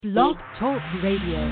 Blog Talk Radio.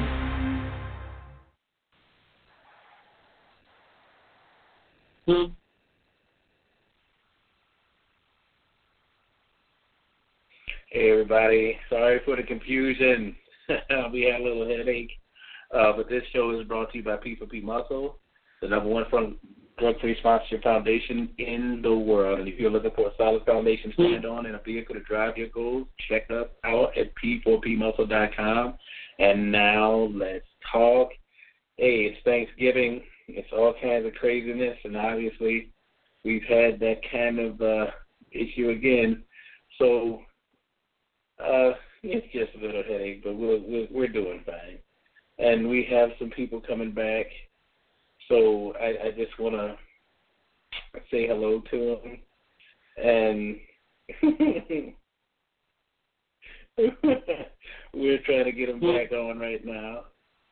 Hey everybody, sorry for the confusion. We had a little headache, but this show is brought to you by P4P Muscle, the #1 drug-free sponsorship foundation in the world. And if you're looking for a solid foundation to stand on and a vehicle to drive your goals, check us out at p4pmuscle.com. And now let's talk. Hey, it's Thanksgiving. It's all kinds of craziness, and obviously we've had that kind of issue again. So it's just a little headache, but we're doing fine. And we have some people coming back, so I just want to say hello to them. And we're trying to get them back on right now.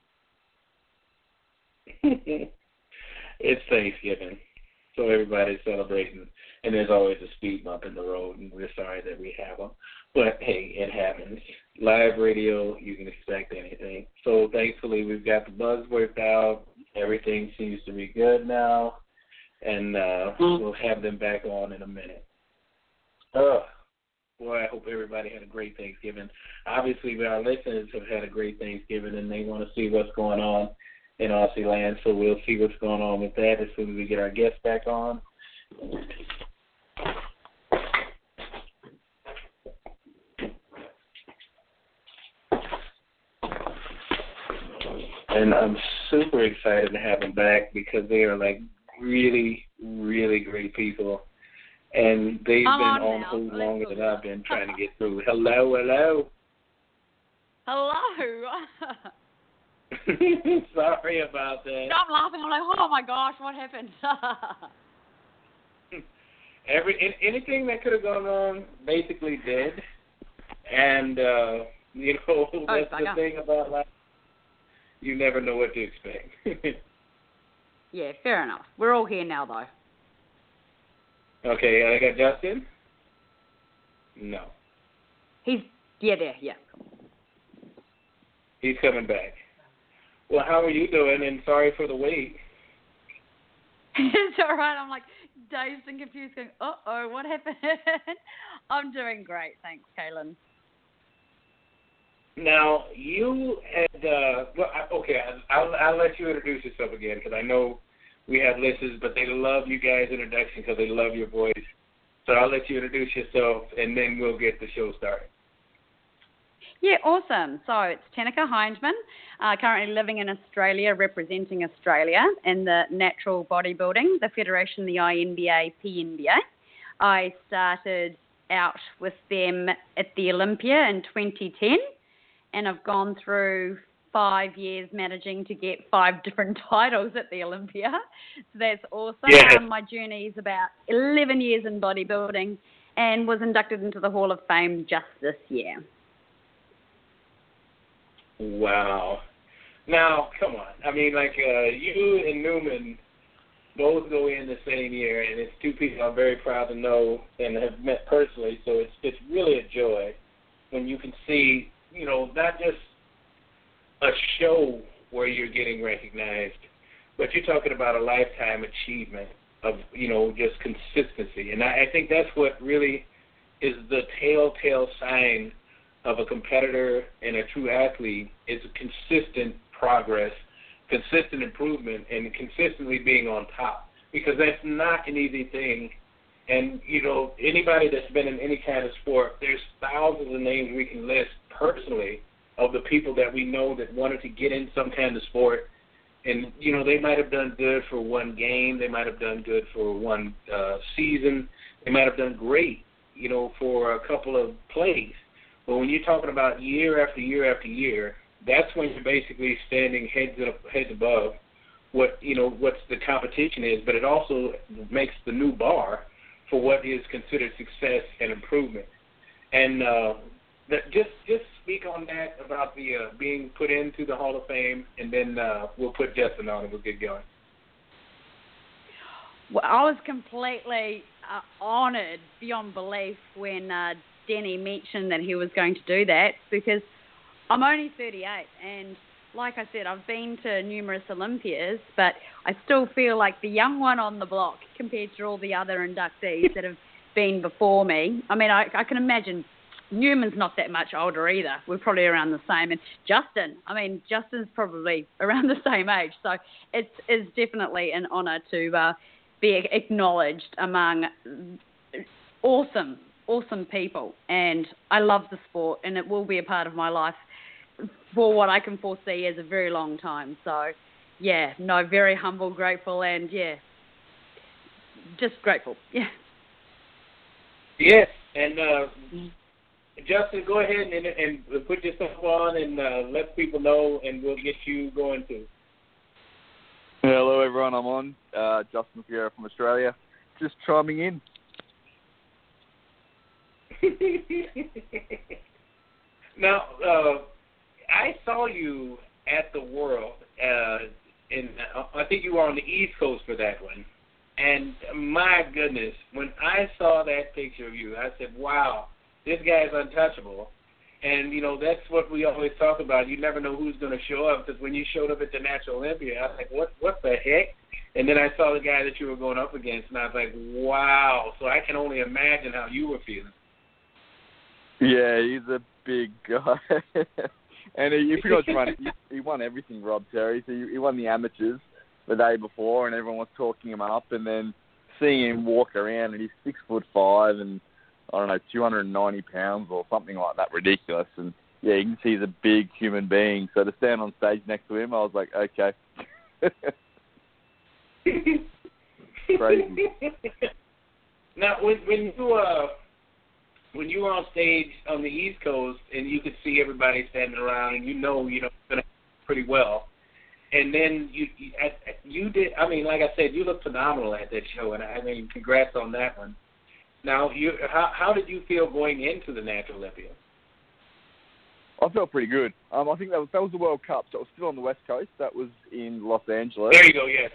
It's Thanksgiving, so everybody's celebrating. And there's always a speed bump in the road, and we're sorry that we have them. But, hey, it happens. Live radio, you can expect anything. So, thankfully, we've got the bugs worked out. Everything seems to be good now. And we'll have them back on in a minute. Boy, I hope everybody had a great Thanksgiving. Obviously, our listeners have had a great Thanksgiving, and they want to see what's going on in Aussie land. So we'll see what's going on with that as soon as we get our guests back on. And I'm super excited to have them back because they are like really, really great people. And they've been on hold longer than I've been trying to get through. Hello. Hello. Sorry about that. I'm laughing. I'm like, oh my gosh, what happened? Anything that could have gone wrong basically did. And, that's the thing about life. You never know what to expect. Yeah, fair enough. We're all here now, though. Okay, I got Justin? No. He's there, yeah. He's coming back. Well, how are you doing? And sorry for the wait. It's all right. I'm like dazed and confused going, uh-oh, what happened? I'm doing great. Thanks, Kaylin. Now, you had, I'll let you introduce yourself again because I know we have listeners, but they love you guys' introduction because they love your voice. So I'll let you introduce yourself, and then we'll get the show started. Yeah, awesome. So it's Tenika Hindman, currently living in Australia, representing Australia in the natural bodybuilding, the Federation, the INBA, PNBA. I started out with them at the Olympia in 2010, and I've gone through 5 years managing to get 5 different titles at the Olympia. So that's awesome. Yeah. My journey is about 11 years in bodybuilding and was inducted into the Hall of Fame just this year. Wow. Now, come on. I mean, you and Newman both go in the same year, and it's two people I'm very proud to know and have met personally, so it's really a joy when you can see, not just a show where you're getting recognized, but you're talking about a lifetime achievement of, just consistency. And I think that's what really is the telltale sign of a competitor and a true athlete is a consistent progress, consistent improvement, and consistently being on top. Because that's not an easy thing. And, anybody that's been in any kind of sport, there's thousands of names we can list personally of the people that we know that wanted to get in some kind of sport. And, they might have done good for one game. They might have done good for one season. They might have done great, for a couple of plays. But when you're talking about year after year after year, that's when you're basically standing heads above what the competition is. But it also makes the new bar for what is considered success and improvement. And just speak on that about the being put into the Hall of Fame, and then we'll put Justin on and we'll get going. Well, I was completely honoured beyond belief when Denny mentioned that he was going to do that, because I'm only 38, and like I said, I've been to numerous Olympias, but I still feel like the young one on the block compared to all the other inductees that have been before me. I mean, I can imagine Newman's not that much older either. We're probably around the same. And Justin's probably around the same age. So it's definitely an honour to be acknowledged among awesome people. And I love the sport, and it will be a part of my life for what I can foresee as a very long time. So, yeah, no, very humble, grateful, and, yeah, just grateful. Yeah. Yes, and Justin, go ahead and put yourself on and let people know, and we'll get you going too. Hello, everyone. I'm on. Justin Figueroa from Australia. Just chiming in. Now, I saw you at the World, I think you were on the East Coast for that one. And my goodness, when I saw that picture of you, I said, wow, this guy's untouchable. And, you know, that's what we always talk about. You never know who's going to show up, because when you showed up at the Natural Olympia, I was like, what the heck? And then I saw the guy that you were going up against, and I was like, wow. So I can only imagine how you were feeling. Yeah, he's a big guy. And he pretty much won everything, Rob Terry. So he won the amateurs the day before, and everyone was talking him up, and then seeing him walk around, and he's 6'5" and I don't know, 290 pounds or something like that, ridiculous. And yeah, you can see he's a big human being. So to stand on stage next to him, I was like, okay. Crazy. Now, when you were on stage on the East Coast and you could see everybody standing around, and you know going to pretty well. And then you did. I mean, like I said, you looked phenomenal at that show, and I mean, congrats on that one. Now, how did you feel going into the Natural Olympia? I felt pretty good. I think that was the World Cup, so it was still on the West Coast. That was in Los Angeles. There you go. Yes.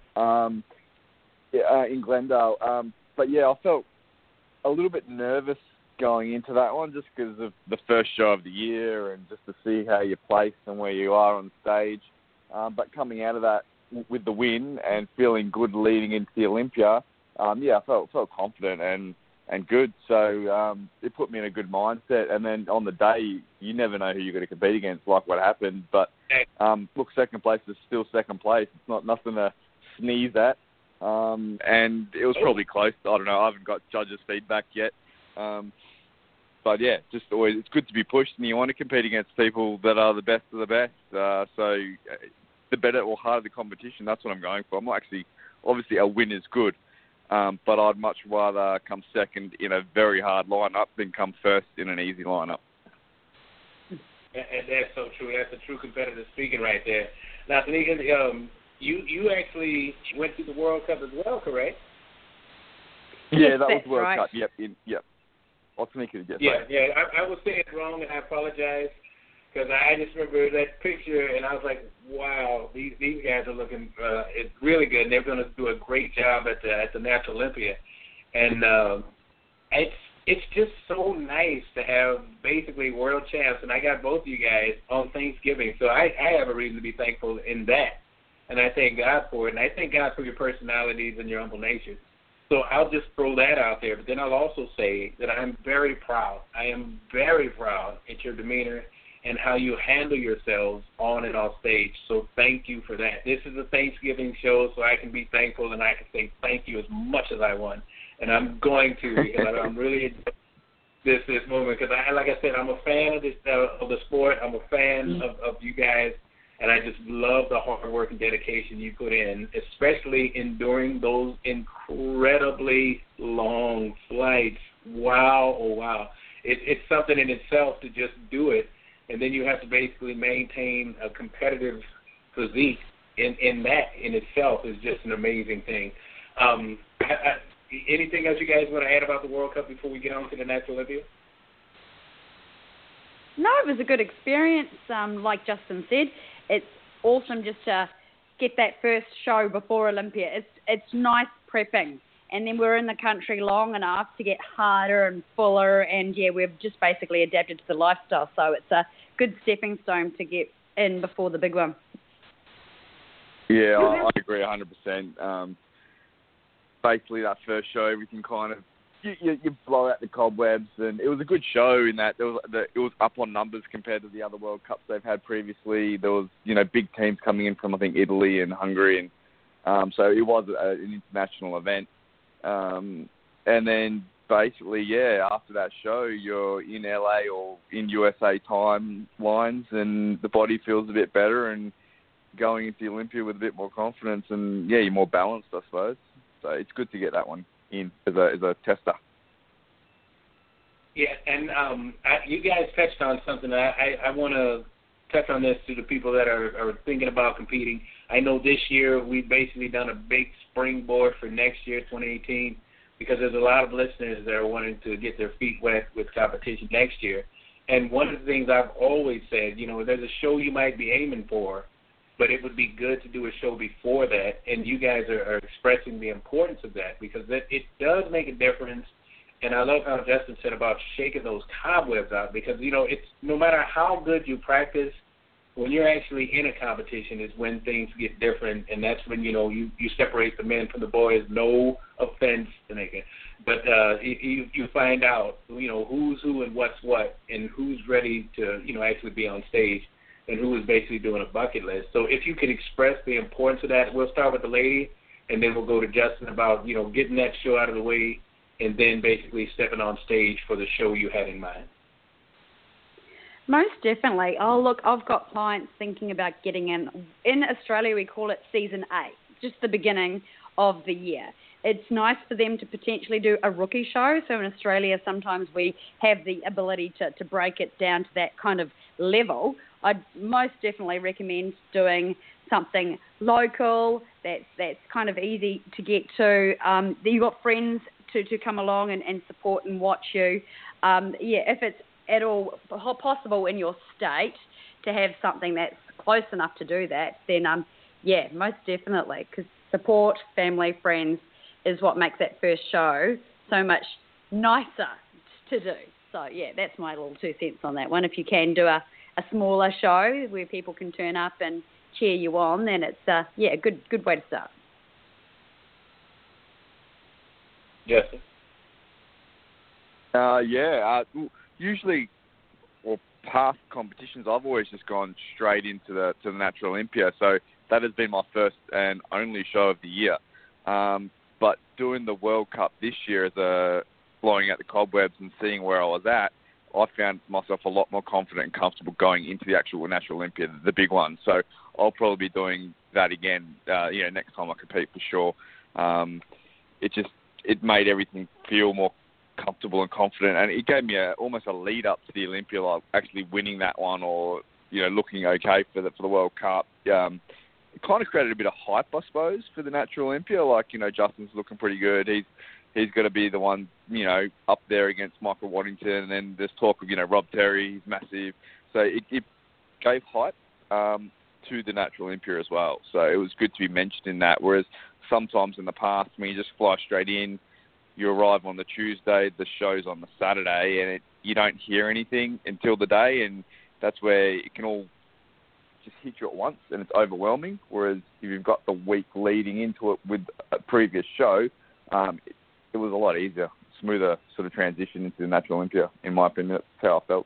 In Glendale. But yeah, I felt a little bit nervous going into that one, just because of the first show of the year, and just to see how you place and where you are on stage. But coming out of that with the win and feeling good leading into the Olympia, I felt confident and good. So it put me in a good mindset. And then on the day, you never know who you're going to compete against, like what happened. But look, second place is still second place. It's not nothing to sneeze at. And it was probably close. I don't know. I haven't got judges' feedback yet. But yeah, just always, it's good to be pushed, and you want to compete against people that are the best of the best. So the better or harder the competition, that's what I'm going for. I'm actually, obviously a win is good, but I'd much rather come second in a very hard lineup than come first in an easy lineup. And that's so true. That's a true competitive speaking right there. Now, Tanika, you actually went to the World Cup as well, correct? Yeah, that was World right. Cup. Yep. Yeah. I was saying it wrong, and I apologize, because I just remember that picture, and I was like, wow, these guys are looking it's really good, and they're going to do a great job at the Natural Olympia. And it's just so nice to have basically world champs, and I got both of you guys on Thanksgiving, so I have a reason to be thankful in that. And I thank God for it, and I thank God for your personalities and your humble nature. So I'll just throw that out there. But then I'll also say that I'm very proud. I am very proud at your demeanor and how you handle yourselves on and off stage. So thank you for that. This is a Thanksgiving show, so I can be thankful, and I can say thank you as much as I want. And I'm going to, because I'm really enjoying this moment. Because, like I said, I'm a fan of the sport. I'm a fan of you guys. And I just love the hard work and dedication you put in, especially enduring those incredibly long flights. Wow, oh wow. It's something in itself to just do it, and then you have to basically maintain a competitive physique in that in itself is just an amazing thing. Anything else you guys want to add about the World Cup before we get on to the Natural Olympia? No, it was a good experience. Like Justin said, it's awesome just to get that first show before Olympia. It's nice prepping, and then we're in the country long enough to get harder and fuller, and yeah, we've just basically adapted to the lifestyle. So it's a good stepping stone to get in before the big one. Yeah, I agree 100%. Basically, that first show, everything kind of you blow out the cobwebs, and it was a good show in that it was up on numbers compared to the other World Cups they've had previously. There was big teams coming in from I think Italy and Hungary, and so it was an international event. And then basically, after that show, you're in LA or in USA timelines, and the body feels a bit better, and going into the Olympia with a bit more confidence, and you're more balanced, I suppose. So it's good to get that one in as a tester. Yeah, and you guys touched on something. I want to touch on this to the people that are thinking about competing. I know this year we've basically done a big springboard for next year, 2018, because there's a lot of listeners that are wanting to get their feet wet with competition next year. And one of the things I've always said, there's a show you might be aiming for, but it would be good to do a show before that, and you guys are expressing the importance of that, because it does make a difference. And I love how Justin said about shaking those cobwebs out, because, it's no matter how good you practice, when you're actually in a competition is when things get different, and that's when, you separate the men from the boys. No offense to make it. But you find out, who's who and what's what, and who's ready to, actually be on stage, and who is basically doing a bucket list. So if you could express the importance of that, we'll start with the lady, and then we'll go to Justin about, getting that show out of the way, and then basically stepping on stage for the show you had in mind. Most definitely. Oh, look, I've got clients thinking about getting in. In Australia, we call it Season 8, just the beginning of the year. It's nice for them to potentially do a rookie show. So in Australia, sometimes we have the ability to break it down to that kind of level. I'd most definitely recommend doing something local that's kind of easy to get to. You've got friends to come along and support and watch you. If it's at all possible in your state to have something that's close enough to do that, then most definitely, because support, family, friends is what makes that first show so much nicer to do. So that's my little 2 cents on that one. If you can do a smaller show where people can turn up and cheer you on, then it's a good way to start. Yes. Usually, past competitions, I've always just gone straight into the Natural Olympia. So that has been my first and only show of the year. But doing the World Cup this year as blowing out the cobwebs and seeing where I was at, I found myself a lot more confident and comfortable going into the actual Natural Olympia, the big one. So I'll probably be doing that again, next time I compete for sure. It made everything feel more comfortable and confident, and it gave me almost a lead up to the Olympia, like actually winning that one or looking okay for the World Cup. It kind of created a bit of hype, I suppose, for the Natural Olympia. Like Justin's looking pretty good. He's going to be the one up there against Michael Waddington, and then there's talk of Rob Terry. He's massive, so it gave hype to the Natural Olympia as well. So it was good to be mentioned in that. Whereas sometimes in the past, when you just fly straight in, you arrive on the Tuesday, the show's on the Saturday, and you don't hear anything until the day, and that's where it can all just hit you at once, and it's overwhelming. Whereas if you've got the week leading into it with a previous show, it was a lot easier, smoother sort of transition into the Natural Olympia, in my opinion. That's how I felt.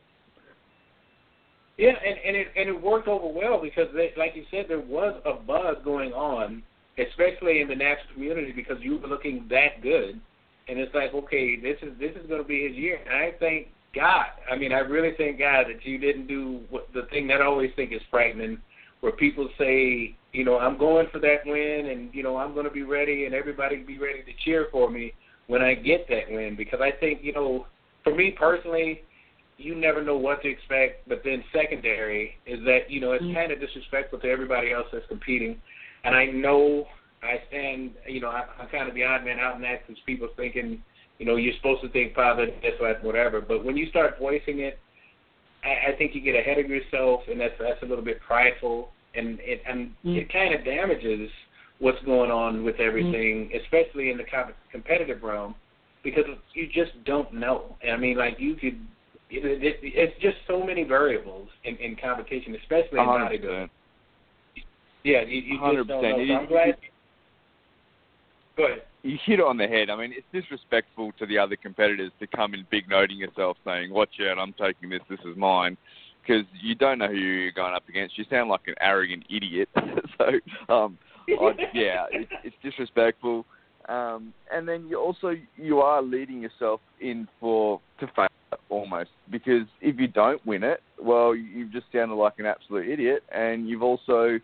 Yeah, and it worked over well because, like you said, there was a buzz going on, especially in the natural community, because you were looking that good. And it's like, okay, this is going to be his year. And I thank God. I mean, I really thank God that you didn't do the thing that I always think is frightening, where people say, I'm going for that win, and, I'm going to be ready, and everybody be ready to cheer for me when I get that win. Because I think, for me personally, you never know what to expect. But then secondary is that, it's kind of disrespectful to everybody else that's competing. And I know I stand, I'm kind of the odd man out in that because people thinking, you're supposed to think positive, whatever. But when you start voicing it, I think you get ahead of yourself, and that's a little bit prideful, and it kind of damages what's going on with everything, especially in the competitive realm, because you just don't know. I mean, like, you could It's just so many variables in competition, especially in 100%. bodybuilding. Yeah, you 100%. just don't know. So I'm glad. Go ahead. You hit it on the head. I mean, it's disrespectful to the other competitors to come in big noting yourself saying, watch out, I'm taking this is mine, because you don't know who you're going up against. You sound like an arrogant idiot. So, it's disrespectful. And then you are leading yourself in to fail almost, because if you don't win it, well, you've just sounded like an absolute idiot, and you've also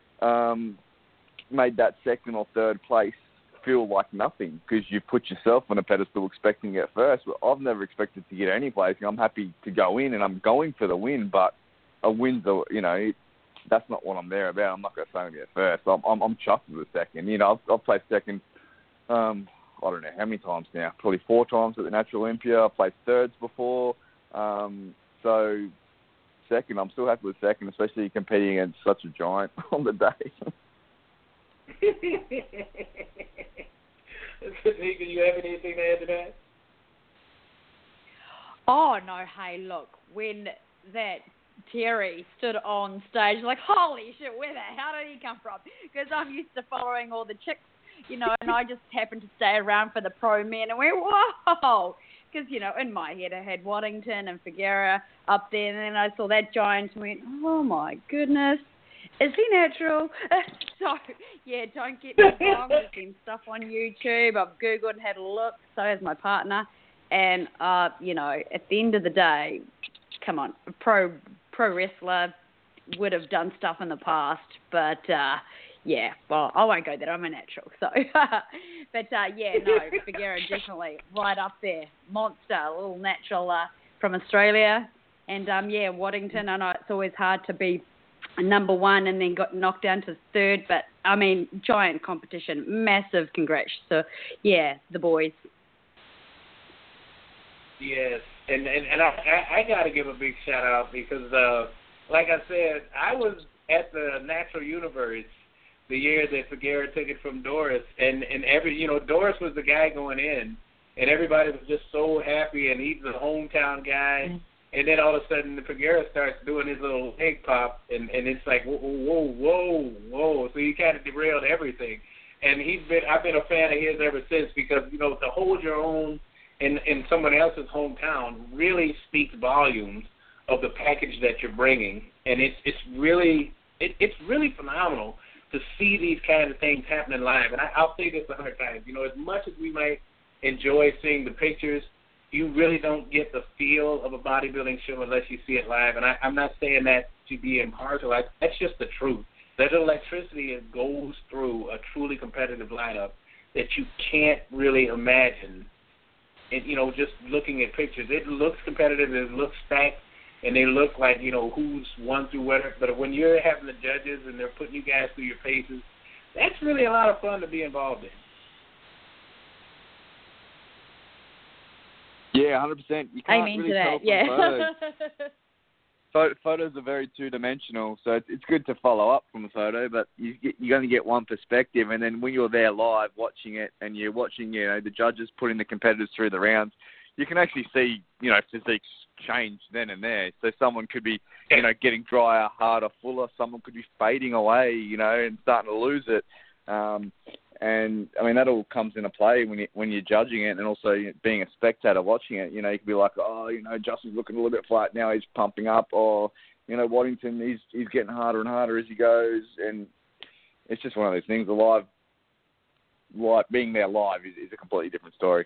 made that second or third place feel like nothing, because you put yourself on a pedestal expecting to get first. Well, I've never expected to get any place. I'm happy to go in, and I'm going for the win, but a win's that's not what I'm there about. I'm not going to say I'm get first. I'm chuffed with the second. I've played second. I don't know how many times now. Probably 4 times at the Natural Olympia. I've played thirds before. So second, I'm still happy with second, especially competing against such a giant on the day. Tanika, you have anything to add to that? Oh, no, hey, look, when that Terry stood on stage, like, holy shit, where the hell did he come from? Because I'm used to following all the chicks, and I just happened to stay around for the pro men and went, whoa! Because, in my head I had Waddington and Figueroa up there, and then I saw that giant and went, oh, my goodness. Is he natural? So, yeah, don't get me wrong. There's been stuff on YouTube. I've Googled and had a look. So has my partner. And, at the end of the day, come on, a pro wrestler would have done stuff in the past. But, yeah, well, I won't go there. I'm a natural. So, but, Figueroa definitely right up there. Monster, a little natural from Australia. And, Waddington, I know it's always hard to be number one and then got knocked down to third, but I mean, giant competition, massive congrats. So yeah, the boys. Yes, and I got to give a big shout out because, like I said, I was at the Natural Universe the year that Figueroa took it from Doris, and Doris was the guy going in, and everybody was just so happy, and he's the hometown guy. Mm-hmm. And then all of a sudden, the Figueroa starts doing his little leg pop, and it's like, whoa. So he kind of derailed everything. And I've been a fan of his ever since because, to hold your own in someone else's hometown really speaks volumes of the package that you're bringing. And it's really phenomenal to see these kinds of things happening live. And I'll say this 100 times. As much as we might enjoy seeing the pictures, you really don't get the feel of a bodybuilding show unless you see it live. And I'm not saying that to be impartial. That's just the truth. There's electricity that goes through a truly competitive lineup that you can't really imagine. And, just looking at pictures, it looks competitive, it looks stacked, and they look like, who's won through whatever. But when you're having the judges and they're putting you guys through your paces, that's really a lot of fun to be involved in. Yeah, 100%. You can't really tell from photos. Photos are very two-dimensional, so it's good to follow up from a photo, but you're going to get one perspective, and then when you're there live watching it and you're watching, the judges putting the competitors through the rounds, you can actually see, physiques change then and there. So someone could be, getting drier, harder, fuller. Someone could be fading away, and starting to lose it. And, I mean, that all comes into play when you're judging it and also being a spectator watching it. You could be like, Justin's looking a little bit flat now, he's pumping up. Or, Waddington, he's getting harder and harder as he goes. And it's just one of those things. Being there live is a completely different story.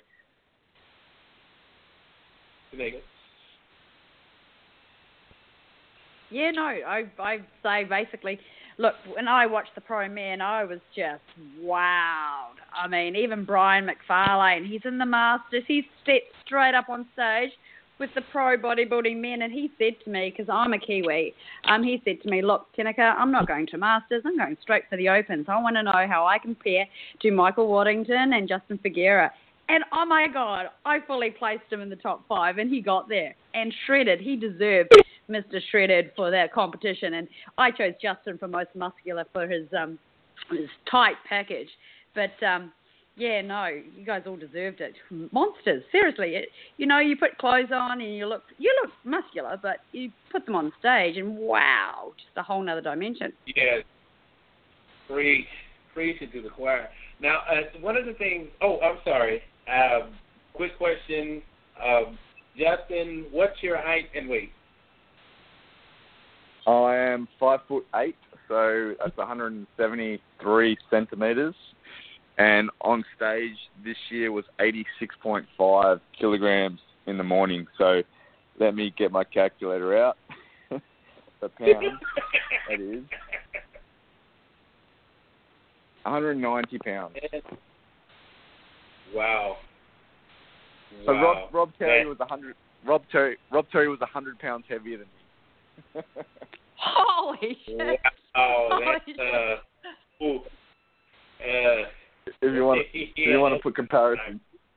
Yeah, no, I say basically, look, when I watched the pro men, I was just wowed. I mean, even Brian McFarlane, he's in the Masters, he stepped straight up on stage with the pro bodybuilding men, and he said to me, because I'm a Kiwi, he said to me, look, Tenica, I'm not going to Masters, I'm going straight for the Opens. I want to know how I compare to Michael Waddington and Justin Figueroa. And, oh, my God, I fully placed him in the top 5, and he got there. And shredded. He deserved Mr. Shredded for that competition. And I chose Justin for most muscular for his tight package. But, Yeah, no, you guys all deserved it. Monsters, seriously. You put clothes on and you look muscular, but you put them on stage and wow, just a whole nother dimension. Yes. Preach into the choir. Now, one of the things. Oh, I'm sorry. Quick question, Justin. What's your height and weight? I am 5'8", so that's 173 centimeters. And on stage this year was 86.5 kilograms in the morning. So let me get my calculator out. The pound, it is 190 pounds. Wow. So Rob Terry was 100. Rob Terry was 100 pounds heavier than me. Holy shit! Wow, if you want to put comparison.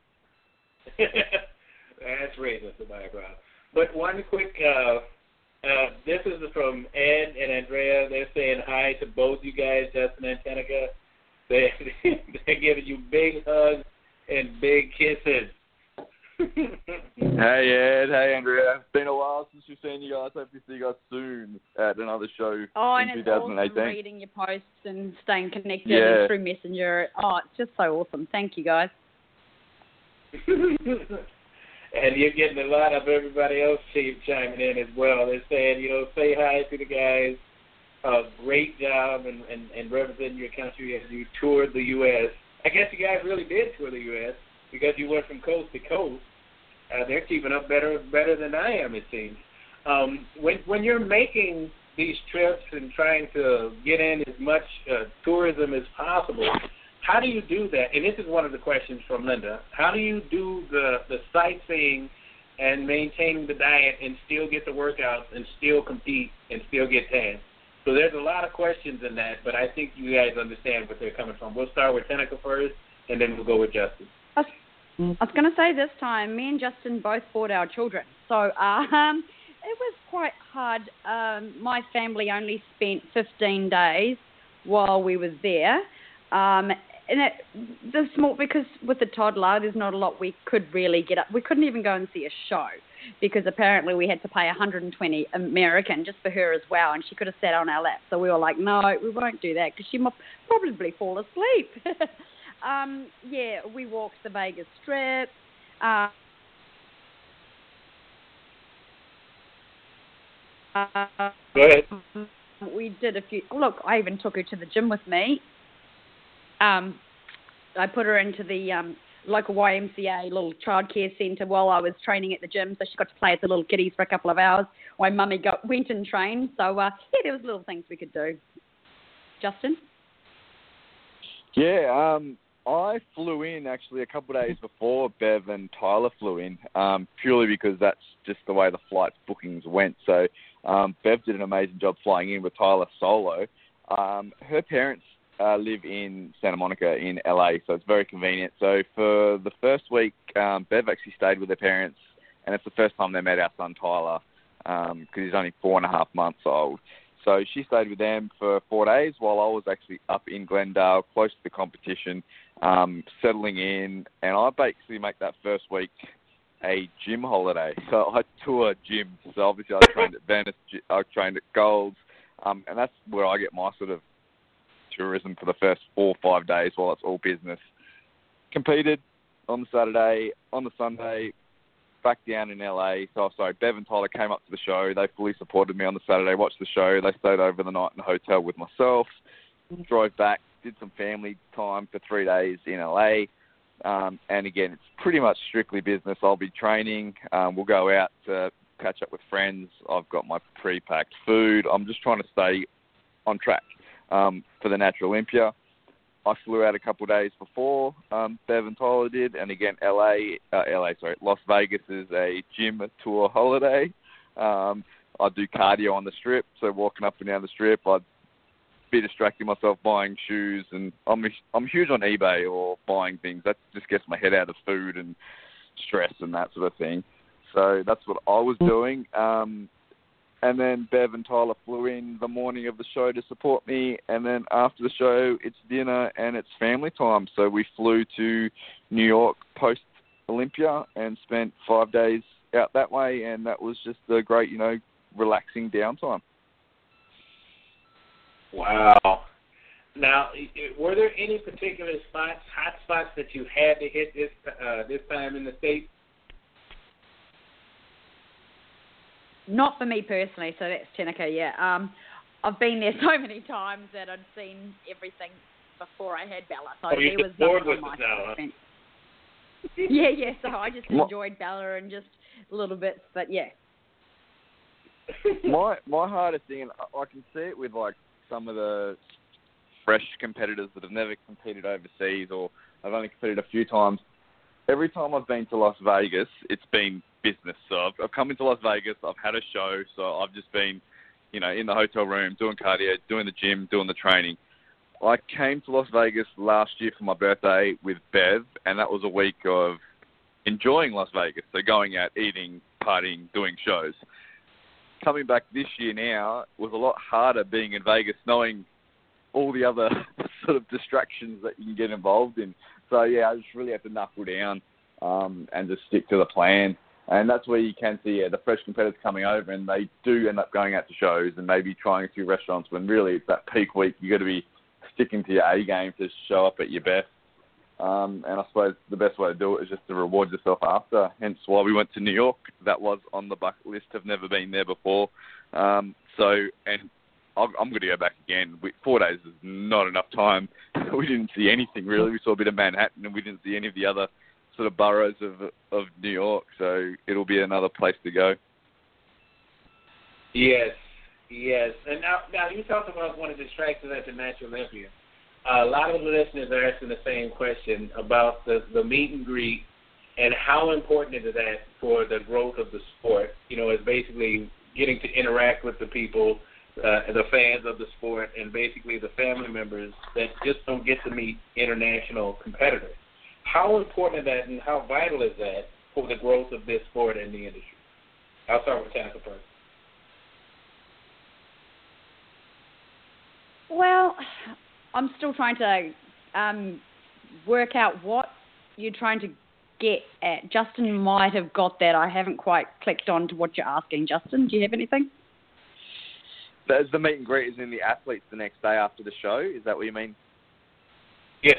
That's racist in the background. But one quick, this is from Ed and Andrea. They're saying hi to both you guys, Justin and Tenica. They're giving you big hugs and big kisses. Hey Ed, hey Andrea. It's been a while since we've seen you guys. Hope to see you guys soon at another show in 2018. And it's awesome reading your posts and staying connected through Messenger. Oh, it's just so awesome. Thank you, guys. And you're getting a lot of everybody else chiming in as well. They're saying, say hi to the guys. Great job and representing your country as you toured the U.S. I guess you guys really did tour the U.S. because you went from coast to coast. They're keeping up better than I am, it seems. When you're making these trips and trying to get in as much tourism as possible, how do you do that? And this is one of the questions from Linda. How do you do the sightseeing and maintaining the diet and still get the workouts and still compete and still get tan? So there's a lot of questions in that, but I think you guys understand where they're coming from. We'll start with Tenica first, and then we'll go with Justin. I was going to say this time, me and Justin both bought our children. So it was quite hard. My family only spent 15 days while we was there. Because with the toddler, there's not a lot we could really get up. We couldn't even go and see a show because apparently we had to pay $120 American just for her as well, and she could have sat on our lap. So we were like, no, we won't do that because she might probably fall asleep. We walked the Vegas Strip. Go ahead. We did a few. Look, I even took her to the gym with me. I put her into the local YMCA little childcare centre while I was training at the gym, so she got to play with the little kiddies for a couple of hours while Mummy went and trained. So, there was little things we could do. Justin? Yeah, I flew in actually a couple of days before Bev and Tyler flew in, purely because that's just the way the flight bookings went. So Bev did an amazing job flying in with Tyler solo. Her parents live in Santa Monica in LA, so it's very convenient. So for the first week, Bev actually stayed with her parents, and it's the first time they met our son Tyler, because he's only 4.5 months old. So she stayed with them for 4 days while I was actually up in Glendale, close to the competition, settling in. And I basically make that first week a gym holiday. So I tour gyms. So obviously I trained at Venice, I trained at Gold's, and that's where I get my sort of tourism for the first 4 or 5 days while it's all business. Competed on the Saturday, on the Sunday, back down in LA. Bev and Tyler came up to the show. They fully supported me on the Saturday, watched the show. They stayed over the night in the hotel with myself, drove back, did some family time for 3 days in LA. And again, it's pretty much strictly business. I'll be training. We'll go out to catch up with friends. I've got my pre-packed food. I'm just trying to stay on track for the Natural Olympia. I flew out a couple of days before Bev and Tyler did, and again, Las Vegas is a gym tour holiday. I do cardio on the strip, so walking up and down the strip, I'd be distracting myself buying shoes, and I'm huge on eBay or buying things. That just gets my head out of food and stress and that sort of thing. So that's what I was doing. And then Bev and Tyler flew in the morning of the show to support me. And then after the show, it's dinner and it's family time. So we flew to New York post-Olympia and spent 5 days out that way. And that was just a great, relaxing downtime. Wow. Now, were there any particular hot spots that you had to hit this time in the States? Not for me personally, so that's Tenica, yeah. I've been there so many times that I'd seen everything before I had Bella. So you there was bored nothing with on my it now, huh? Yeah, so I just enjoyed Bella and just little bits, but yeah. My hardest thing, and I can see it with like some of the fresh competitors that have never competed overseas or I've only competed a few times. Every time I've been to Las Vegas, it's been business. So I've come into Las Vegas, I've had a show, so I've just been, in the hotel room, doing cardio, doing the gym, doing the training. I came to Las Vegas last year for my birthday with Bev, and that was a week of enjoying Las Vegas. So going out, eating, partying, doing shows. Coming back this year now was a lot harder being in Vegas, knowing all the other sort of distractions that you can get involved in. So, yeah, I just really have to knuckle down and just stick to the plan. And that's where you can see the fresh competitors coming over, and they do end up going out to shows and maybe trying a few restaurants when really it's that peak week. You got to be sticking to your A game to show up at your best. And I suppose the best way to do it is just to reward yourself after, hence why we went to New York. That was on the bucket list. I've never been there before. I'm going to go back again. 4 days is not enough time. We didn't see anything, really. We saw a bit of Manhattan, and we didn't see any of the other sort of boroughs of New York. So it'll be another place to go. Yes. And now you talked about one of the distractions at the Natural Olympia. A lot of the listeners are asking the same question about the meet and greet and how important is that for the growth of the sport. It's basically getting to interact with the people, the fans of the sport, and basically the family members that just don't get to meet international competitors. How important is that, and how vital is that for the growth of this sport and the industry? I'll start with Tanica first. Well, I'm still trying to work out what you're trying to get at. Justin might have got that. I haven't quite clicked on to what you're asking. Justin, do you have anything? The meet and greet is in the athletes the next day after the show. Is that what you mean? Yes.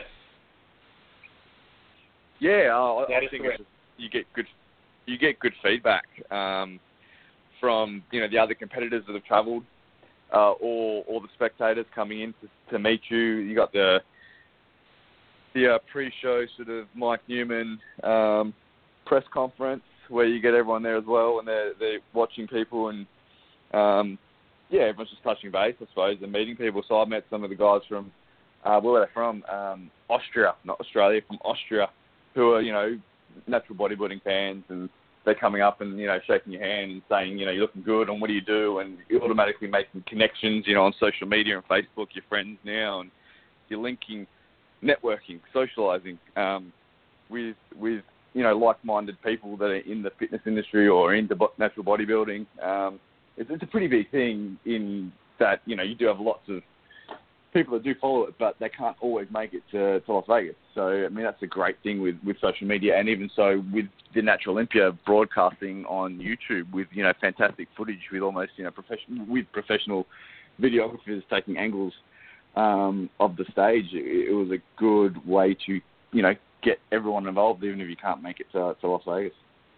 Yeah, I think correct. You get good feedback from the other competitors that have travelled, or the spectators coming in to meet you. You got the pre-show sort of Mike Newman press conference where you get everyone there as well, and they're watching people, and everyone's just touching base, I suppose, and meeting people. So I met some of the guys from where were they from? Austria, not Australia, from Austria, who are natural bodybuilding fans, and they're coming up and shaking your hand and saying you're looking good and what do you do, and you're automatically making connections on social media and Facebook, your friends now, and you're linking, networking, socializing with like-minded people that are in the fitness industry or into natural bodybuilding. It's a pretty big thing in that you do have lots of people that do follow it, but they can't always make it to Las Vegas. So, I mean, that's a great thing with social media, and even so with the Natural Olympia broadcasting on YouTube with, fantastic footage with almost, professional videographers taking angles of the stage. It was a good way to, get everyone involved, even if you can't make it to Las Vegas.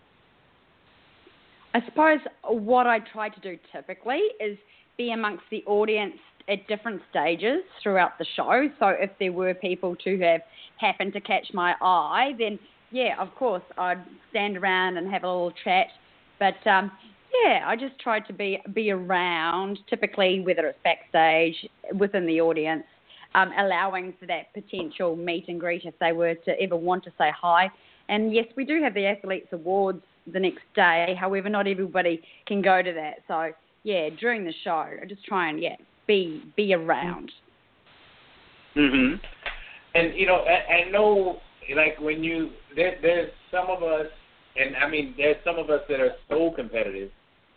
I suppose what I try to do typically is be amongst the audience at different stages throughout the show. So if there were people to have happened to catch my eye, then, yeah, of course, I'd stand around and have a little chat. But, I just try to be around, typically, whether it's backstage, within the audience, allowing for that potential meet and greet if they were to ever want to say hi. And, yes, we do have the Athletes Awards the next day. However, not everybody can go to that. So, yeah, during the show, I just try and, be around. Mm-hmm. And, I know, like, when there's some of us, and I mean, there's some of us that are so competitive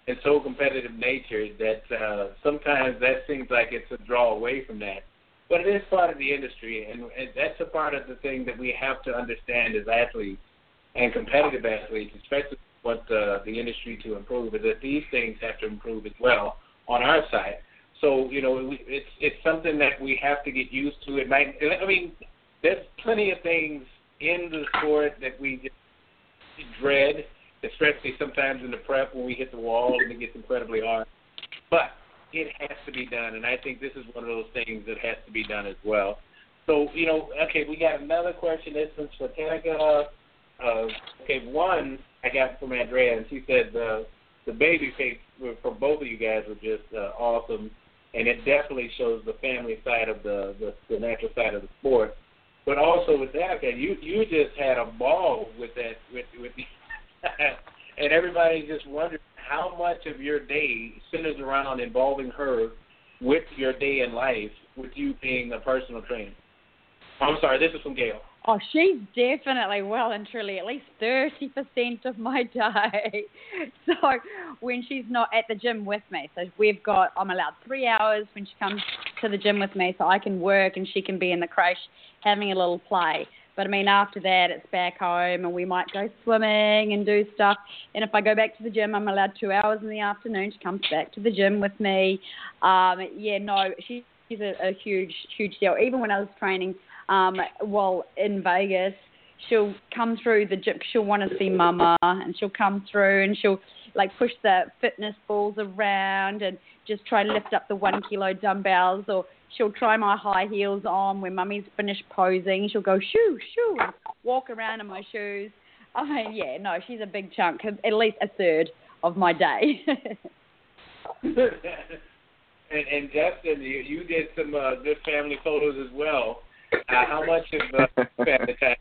and so competitive nature that sometimes that seems like it's a draw away from that. But it is part of the industry, and that's a part of the thing that we have to understand as athletes and competitive athletes, especially what the industry to improve, is that these things have to improve as well on our side. So, it's something that we have to get used to. There's plenty of things in the sport that we just dread, especially sometimes in the prep when we hit the wall and it gets incredibly hard. But it has to be done, and I think this is one of those things that has to be done as well. So, okay, we got another question. This one's for Tanika. One I got from Andrea, and she said the baby pics for both of you guys were just awesome, and it definitely shows the family side of the natural side of the sport. But also with Tanika, you just had a ball with that with and everybody just wondered how much of your day centers around involving her with your day in life, with you being a personal trainer. I'm sorry, this is from Gail. Oh, she's definitely well and truly at least 30% of my day. So when she's not at the gym with me, so I'm allowed 3 hours when she comes to the gym with me, so I can work and she can be in the creche having a little play. But, after that, it's back home, and we might go swimming and do stuff. And if I go back to the gym, I'm allowed 2 hours in the afternoon. She comes back to the gym with me. She's a huge, huge deal. Even when I was training in Vegas, she'll come through the gym. She'll want to see Mama, and she'll come through, and she'll, push the fitness balls around and just try to lift up the 1 kilo dumbbells, or she'll try my high heels on when Mummy's finished posing. She'll go, shoo, shoo, and walk around in my shoes. She's a big chunk, at least a third of my day. And Justin, you did some good family photos as well. How much of family time?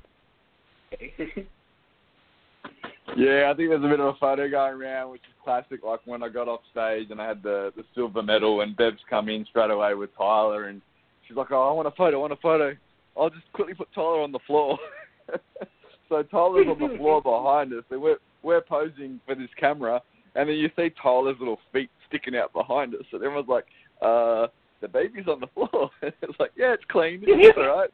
Yeah, I think there's a bit of a photo going around, which is classic, like when I got off stage and I had the silver medal, and Bev's come in straight away with Tyler, and she's like, I want a photo. I'll just quickly put Tyler on the floor. So Tyler's on the floor behind us, and we're posing for this camera, and then you see Tyler's little feet sticking out behind us, and everyone's like, the baby's on the floor. It's like, yeah, it's clean. It's all right.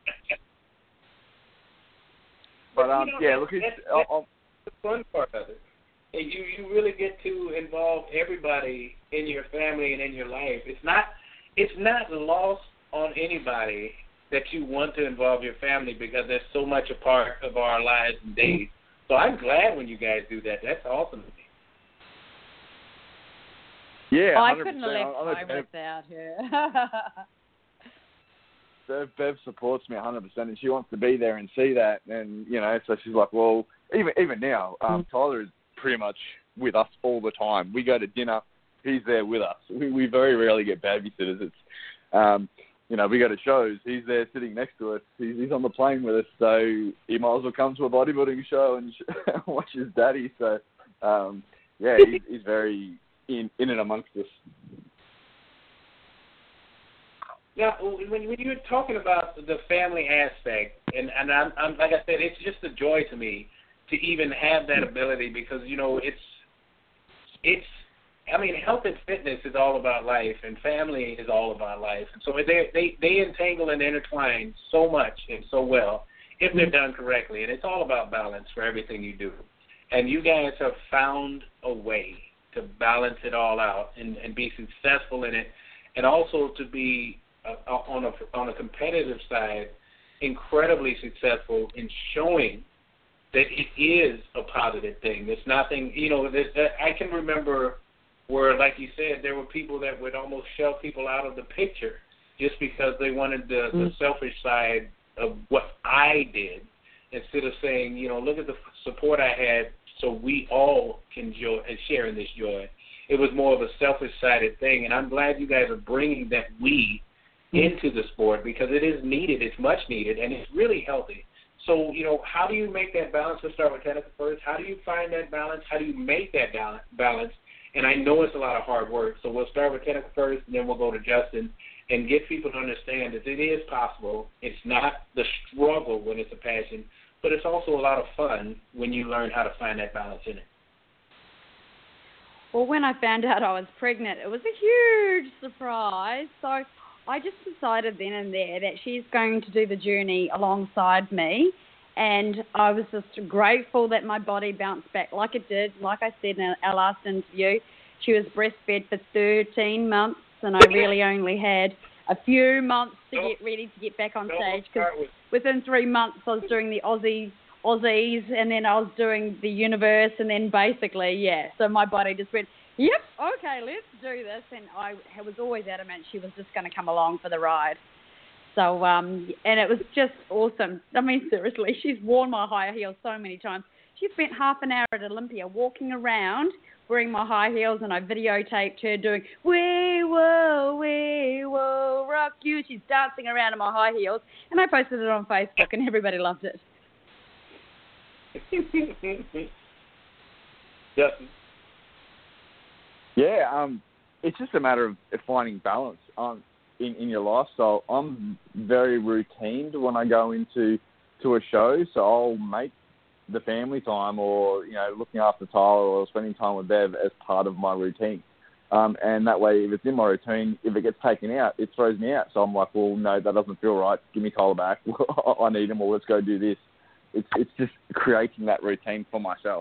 But, look, it's the fun part of it. And you really get to involve everybody in your family and in your life. It's not lost on anybody that you want to involve your family, because they're so much a part of our lives and days. So I'm glad when you guys do that. That's awesome to me. Yeah, 100%. I couldn't have left home without her. Bev supports me 100%, and she wants to be there and see that. And, so she's like, well, even now, Tyler is pretty much with us all the time. We go to dinner, he's there with us. We very rarely get babysitters. It's, we go to shows, he's there sitting next to us. He's on the plane with us, so he might as well come to a bodybuilding show and watch his daddy. So, he's very in and amongst us. Now, when you were talking about the family aspect, and I'm like I said, it's just a joy to me to even have that ability, because health and fitness is all about life, and family is all about life, and so they entangle and intertwine so much and so well if they're done correctly, and it's all about balance for everything you do. And you guys have found a way to balance it all out and be successful in it, and also to be on a competitive side, incredibly successful in showing that it is a positive thing. It's nothing, I can remember where, like you said, there were people that would almost shove people out of the picture just because they wanted the selfish side of what I did, instead of saying, look at the support I had so we all can share in this joy. It was more of a selfish-sided thing, and I'm glad you guys are bringing that we into the sport, because it is needed, it's much needed, and it's really healthy. So, how do you make that balance? Let's start with Tanika first. How do you find that balance? How do you make that balance? And I know it's a lot of hard work, so we'll start with Tanika first, and then we'll go to Justin, and get people to understand that it is possible. It's not the struggle when it's a passion, but it's also a lot of fun when you learn how to find that balance in it. Well, when I found out I was pregnant, it was a huge surprise. So I just decided then and there that she's going to do the journey alongside me. And I was just grateful that my body bounced back like it did. Like I said in our last interview, she was breastfed for 13 months, and I really only had a few months to get ready to get back on stage, because within 3 months I was doing the Aussies, and then I was doing the Universe, and then basically, so my body just went, yep, okay, let's do this. And I was always adamant she was just going to come along for the ride. So, and it was just awesome. I mean, seriously, she's worn my high heels so many times. She spent half an hour at Olympia walking around wearing my high heels, and I videotaped her doing, we will rock you. She's dancing around in my high heels, and I posted it on Facebook, and everybody loved it. Justin? Yeah, it's just a matter of finding balance in your lifestyle. I'm very routined when I go into a show, so I'll make the family time, or looking after Tyler or spending time with Bev as part of my routine. And that way, if it's in my routine, if it gets taken out, it throws me out. So I'm like, well, no, that doesn't feel right. Give me Tyler back. I need him, or let's go do this. It's just creating that routine for myself.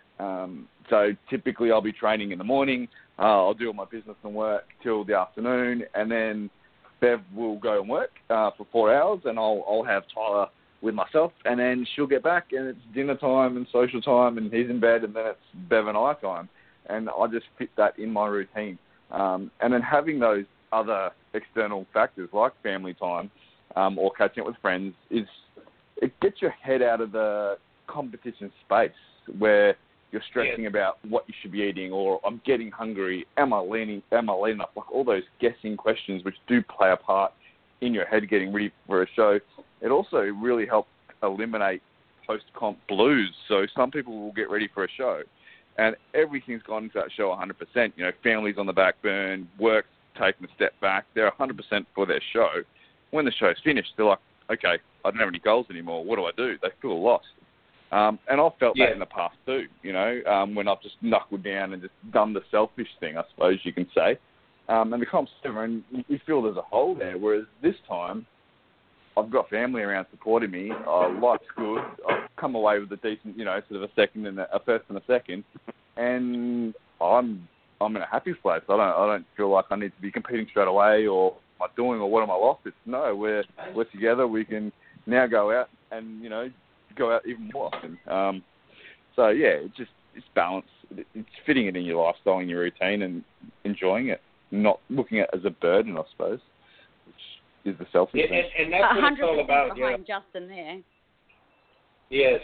So typically I'll be training in the morning. I'll do all my business and work till the afternoon, and then Bev will go and work for 4 hours, and I'll have Tyler with myself, and then she'll get back, and it's dinner time and social time, and he's in bed, and then it's Bev and I time. And I just fit that in my routine. And then having those other external factors like family time or catching up with friends, it gets your head out of the competition space where you're stressing about what you should be eating, or I'm getting hungry, am I lean enough? Like all those guessing questions which do play a part in your head getting ready for a show. It also really helps eliminate post-comp blues. So some people will get ready for a show, and everything's gone into that show 100%. Family's on the back burn, work's taking a step back. They're 100% for their show. When the show's finished, they're like, okay, I don't have any goals anymore. What do I do? They feel lost. And I've felt that in the past too, when I've just knuckled down and just done the selfish thing, I suppose you can say. And the comp's over, and you feel there's a hole there. Whereas this time, I've got family around supporting me. Life's good. I've come away with a decent, sort of a second and a first and a second, and I'm in a happy place. I don't feel like I need to be competing straight away, or am I doing, or what am I lost? It's no, we're together. We can now go out and go out even more often. So yeah, it's balance. It's fitting it in your lifestyle and your routine and enjoying it, not looking at it as a burden, I suppose, which is the selfish thing. And that's what it's all about. Behind Justin there. Yes,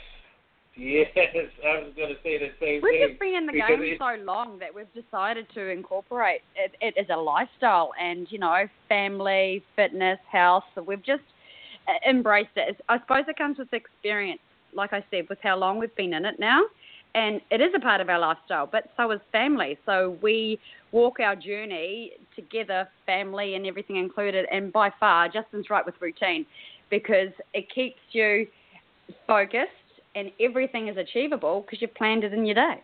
I was going to say the same thing. We've just been in the game so long that we've decided to incorporate it as a lifestyle, and family, fitness, health. So we've just embraced it. I suppose it comes with experience, like I said, with how long we've been in it now. And it is a part of our lifestyle, but so is family. So we walk our journey together, family and everything included. And by far, Justin's right with routine, because it keeps you focused and everything is achievable because you've planned it in your day.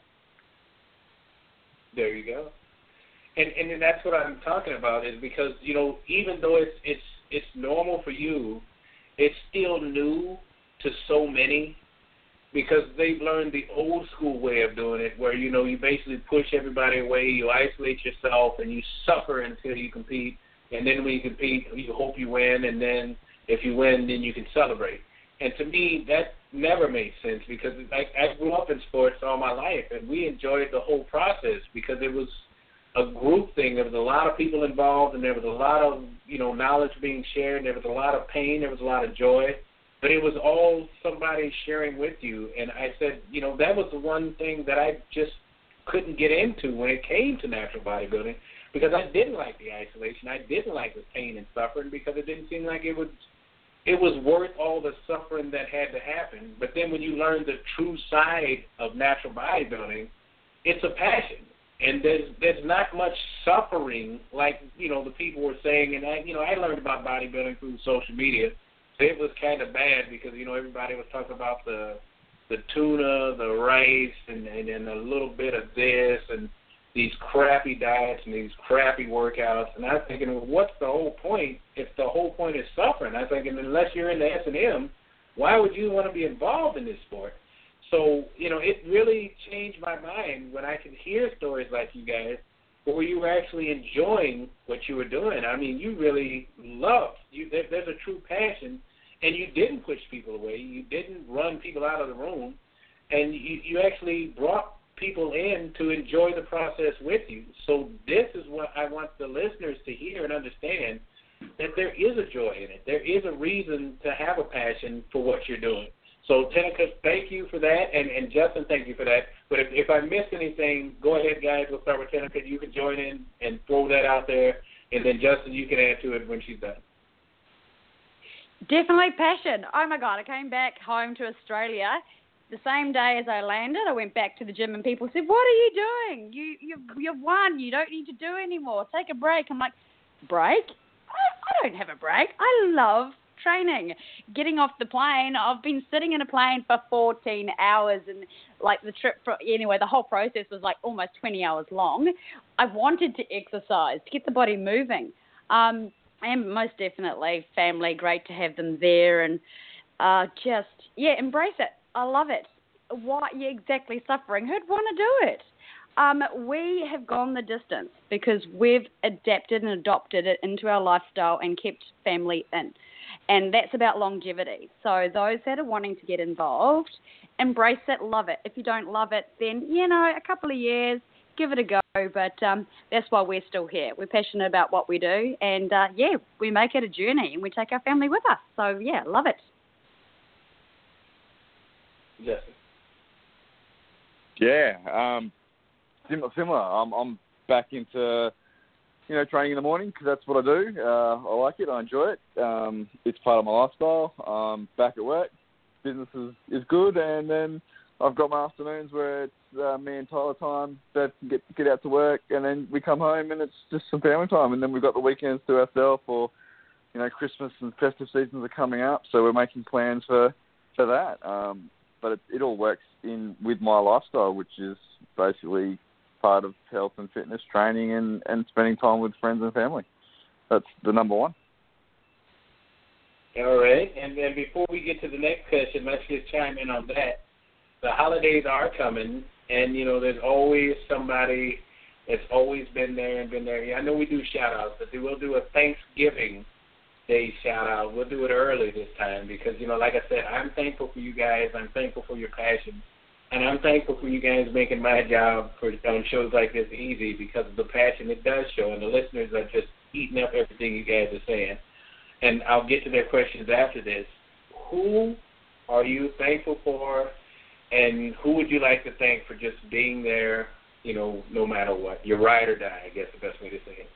There you go. And that's what I'm talking about, is because, even though it's normal for you, it's still new to so many, because they've learned the old school way of doing it, where, you basically push everybody away, you isolate yourself, and you suffer until you compete. And then when you compete, you hope you win, and then if you win, then you can celebrate. And to me, that never made sense, because I grew up in sports all my life, and we enjoyed the whole process because it was a group thing. There was a lot of people involved, and there was a lot of, knowledge being shared. There was a lot of pain. There was a lot of joy. But it was all somebody sharing with you. And I said, that was the one thing that I just couldn't get into when it came to natural bodybuilding, because I didn't like the isolation. I didn't like the pain and suffering, because it didn't seem like it was worth all the suffering that had to happen. But then when you learn the true side of natural bodybuilding, it's a passion. And there's not much suffering like, the people were saying. And I learned about bodybuilding through social media. It was kind of bad because, everybody was talking about the tuna, the rice, and a little bit of this. And these crappy diets and these crappy workouts. And I'm thinking, well, what's the whole point if the whole point is suffering? I'm thinking, unless you're in the S&M, why would you want to be involved in this sport? So, it really changed my mind when I could hear stories like you guys where you were actually enjoying what you were doing. I mean, you really loved. There's a true passion, and you didn't push people away. You didn't run people out of the room, and you actually brought people in to enjoy the process with you. So this is what I want the listeners to hear and understand, that there is a joy in it. There is a reason to have a passion for what you're doing. So, Tenica, thank you for that, and Justin, thank you for that. But if I missed anything, go ahead, guys. We'll start with Tenica. You can join in and throw that out there, and then, Justin, you can add to it when she's done. Definitely passion. Oh, my God, I came back home to Australia. The same day as I landed, I went back to the gym, and people said, "What are you doing? You've won. You don't need to do anymore. Take a break." I'm like, break? I don't have a break. I love training. Getting off the plane, I've been sitting in a plane for 14 hours, and the whole process was like almost 20 hours long. I wanted to exercise, to get the body moving. And most definitely family, great to have them there, and embrace it. I love it. Why you're exactly suffering? Who'd want to do it? We have gone the distance because we've adapted and adopted it into our lifestyle and kept family in. And that's about longevity. So those that are wanting to get involved, embrace it, love it. If you don't love it, then, a couple of years, give it a go. But that's why we're still here. We're passionate about what we do. And, we make it a journey and we take our family with us. So, love it. Yes. Yeah, similar. I'm back into, training in the morning because that's what I do. I like it. I enjoy it. It's part of my lifestyle. Back at work, business is good, and then I've got my afternoons where it's me and Tyler time that get out to work, and then we come home and it's just some family time, and then we've got the weekends to ourselves, or Christmas and festive seasons are coming up, so we're making plans for that. But it all works in with my lifestyle, which is basically part of health and fitness training and spending time with friends and family. That's the number one. All right. And then before we get to the next question, let's just chime in on that. The holidays are coming, and, there's always somebody that's always been there and been there. I know we do shout-outs, but we'll do a Thanksgiving Day shout-out. We'll do it early this time because, like I said, I'm thankful for you guys. I'm thankful for your passion. And I'm thankful for you guys making my job on shows like this easy because of the passion it does show, and the listeners are just eating up everything you guys are saying. And I'll get to their questions after this. Who are you thankful for, and who would you like to thank for just being there, no matter what? Your ride or die, I guess the best way to say it.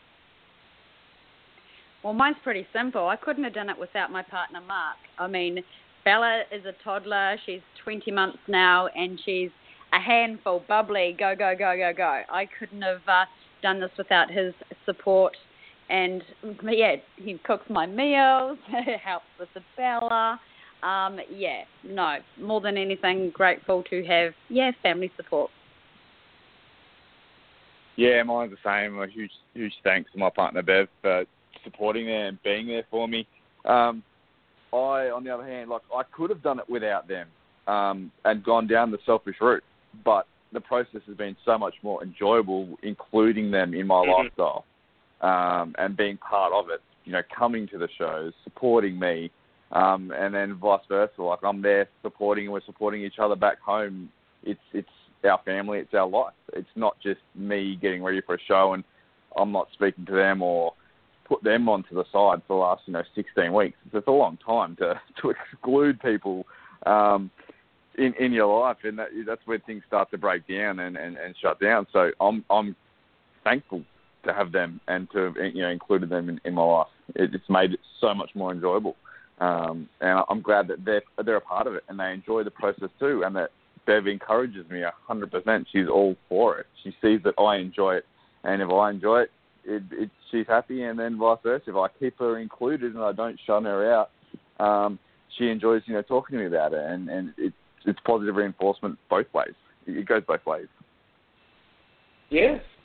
Well, mine's pretty simple. I couldn't have done it without my partner, Mark. I mean, Bella is a toddler. She's 20 months now, and she's a handful, bubbly, go, go, go, go, go. I couldn't have done this without his support. And, he cooks my meals, helps with the Bella. More than anything, grateful to have, family support. Yeah, mine's the same. A huge thanks to my partner, Bev, for supporting there and being there for me. I, on the other hand, I could have done it without them and gone down the selfish route, but the process has been so much more enjoyable, including them in my lifestyle and being part of it, coming to the shows, supporting me, and then vice versa. I'm there supporting, and we're supporting each other back home. It's our family, it's our life. It's not just me getting ready for a show and I'm not speaking to them or put them onto the side for the last 16 weeks. It's a long time to exclude people in your life, and that's where things start to break down and shut down. So I'm thankful to have them and to included them in my life. It's made it so much more enjoyable, and I'm glad that they're a part of it and they enjoy the process too, and that Bev encourages me 100%. She's all for it. She sees that I enjoy it, and if I enjoy it, she's happy, and then vice versa. If I keep her included and I don't shun her out, she enjoys, talking to me about it, and it's positive reinforcement both ways. It goes both ways. Yes,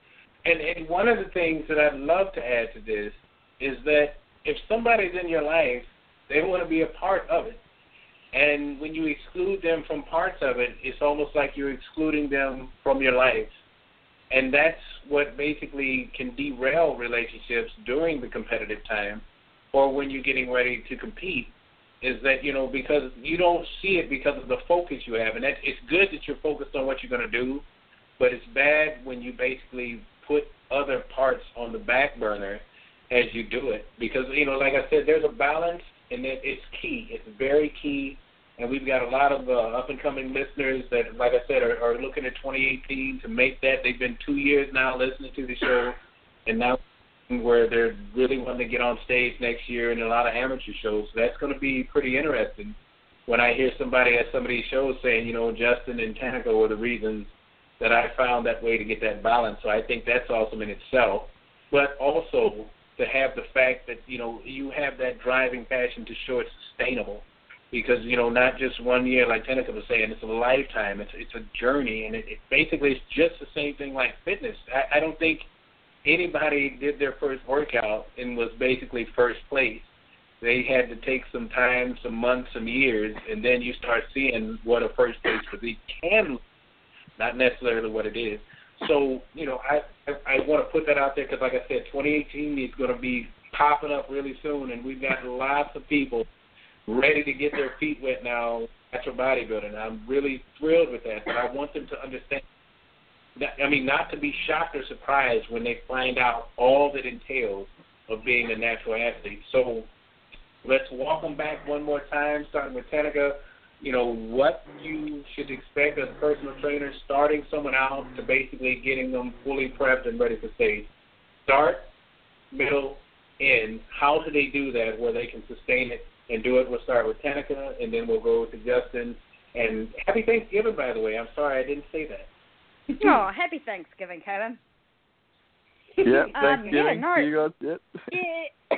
And one of the things that I'd love to add to this is that if somebody's in your life, they want to be a part of it. And when you exclude them from parts of it, it's almost like you're excluding them from your life. And that's what basically can derail relationships during the competitive time or when you're getting ready to compete, is that, because you don't see it because of the focus you have. And it's good that you're focused on what you're going to do, but it's bad when you basically put other parts on the back burner as you do it. Because, like I said, there's a balance, and it's key. It's very key. And we've got a lot of up-and-coming listeners that, like I said, are looking at 2018 to make that. They've been 2 years now listening to the show, and now where they're really wanting to get on stage next year in a lot of amateur shows. So that's going to be pretty interesting when I hear somebody at some of these shows saying, Justin and Tanika were the reasons that I found that way to get that balance. So I think that's awesome in itself. But also to have the fact that, you have that driving passion to show it's sustainable. Because, not just 1 year, like Tanika was saying, it's a lifetime. It's a journey, and it basically is just the same thing like fitness. I don't think anybody did their first workout and was basically first place. They had to take some time, some months, some years, and then you start seeing what a first place physique can look, not necessarily what it is. So, I want to put that out there because, like I said, 2018 is going to be popping up really soon, and we've got lots of people ready to get their feet wet now, natural bodybuilding. I'm really thrilled with that, but I want them to understand that, not to be shocked or surprised when they find out all that entails of being a natural athlete. So let's walk them back one more time, starting with Tanika. What you should expect as a personal trainer, starting someone out to basically getting them fully prepped and ready for stage. Start, middle, end. How do they do that where they can sustain it and do it? We'll start with Tanika, and then we'll go to Justin. And happy Thanksgiving, by the way. I'm sorry I didn't say that. Oh, happy Thanksgiving, Kevin. Yeah, Thanksgiving to you guys. Yep. Yeah.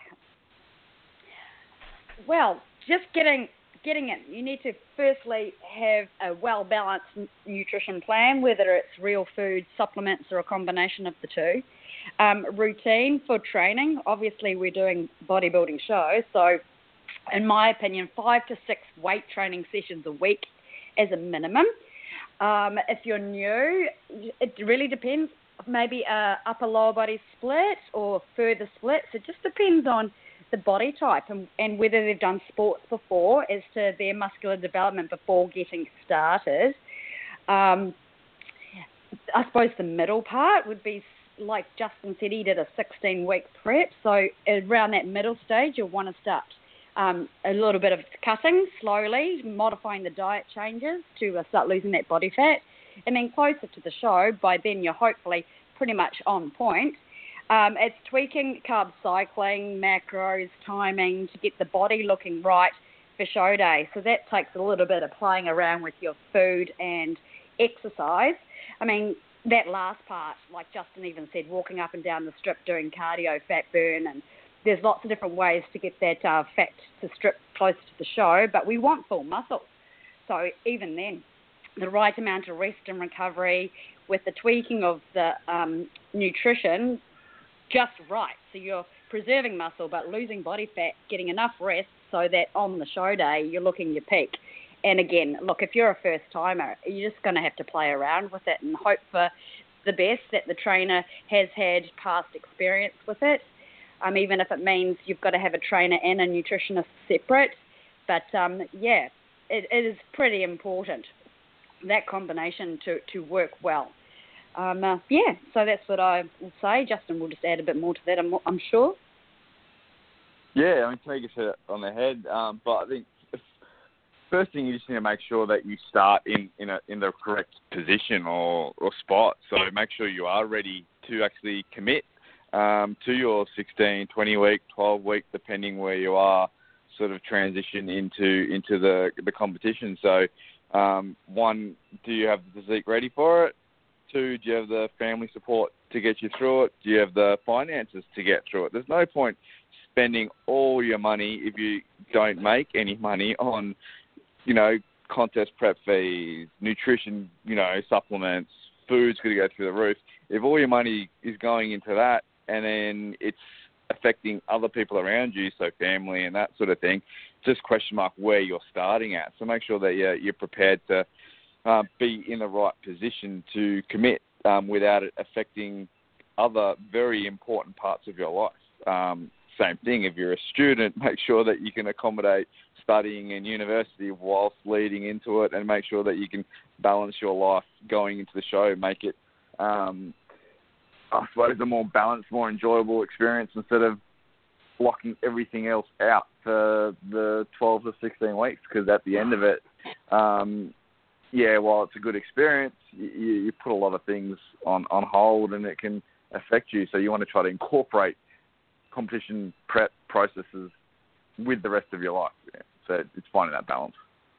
Well, just getting it. You need to firstly have a well-balanced nutrition plan, whether it's real food, supplements, or a combination of the two. Routine for training. Obviously, we're doing bodybuilding shows, so in my opinion, 5 to 6 weight training sessions a week as a minimum. If you're new, it really depends. Maybe a upper-lower body split or further splits. It just depends on the body type and whether they've done sports before as to their muscular development before getting started. I suppose the middle part would be, like Justin said, he did a 16-week prep. So around that middle stage, you'll want to start a little bit of cutting slowly, modifying the diet changes to start losing that body fat. And then closer to the show, by then you're hopefully pretty much on point. It's tweaking carb cycling, macros, timing to get the body looking right for show day. So that takes a little bit of playing around with your food and exercise. That last part, like Justin even said, walking up and down the strip doing cardio, fat burn, and there's lots of different ways to get that fat to strip closer to the show, but we want full muscle. So even then, the right amount of rest and recovery with the tweaking of the nutrition just right. So you're preserving muscle but losing body fat, getting enough rest so that on the show day you're looking your peak. And again, look, if you're a first timer, you're just going to have to play around with it and hope for the best, that the trainer has had past experience with it. Even if it means you've got to have a trainer and a nutritionist separate. But it is pretty important, that combination to work well. So that's what I will say. Justin will just add a bit more to that, I'm sure. Yeah, Tanika hit it on the head. But I think first thing, you just need to make sure that you start in the correct position or spot. So make sure you are ready to actually commit to your 16, 20-week, 12-week, depending where you are, sort of transition into the competition. So, one, do you have the physique ready for it? 2, do you have the family support to get you through it? Do you have the finances to get through it? There's no point spending all your money if you don't make any money on, contest prep fees, nutrition, supplements, food's going to go through the roof, if all your money is going into that and then it's affecting other people around you, so family and that sort of thing, just question mark where you're starting at. So make sure that you're prepared to be in the right position to commit without it affecting other very important parts of your life. Same thing, if you're a student, make sure that you can accommodate studying in university whilst leading into it, and make sure that you can balance your life going into the show, make it, I suppose, a more balanced, more enjoyable experience instead of blocking everything else out for the 12 to 16 weeks, because at the end of it, while it's a good experience, you put a lot of things on hold and it can affect you. So you want to try to incorporate competition prep processes with the rest of your life. Yeah. So it's finding that balance.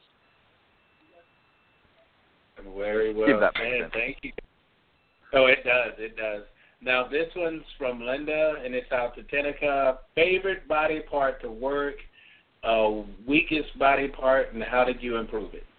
Very well said. Thank you. Oh, it does. It does. Now, this one's from Linda, and it's out to Tenica. Favorite body part to work, weakest body part, and how did you improve it?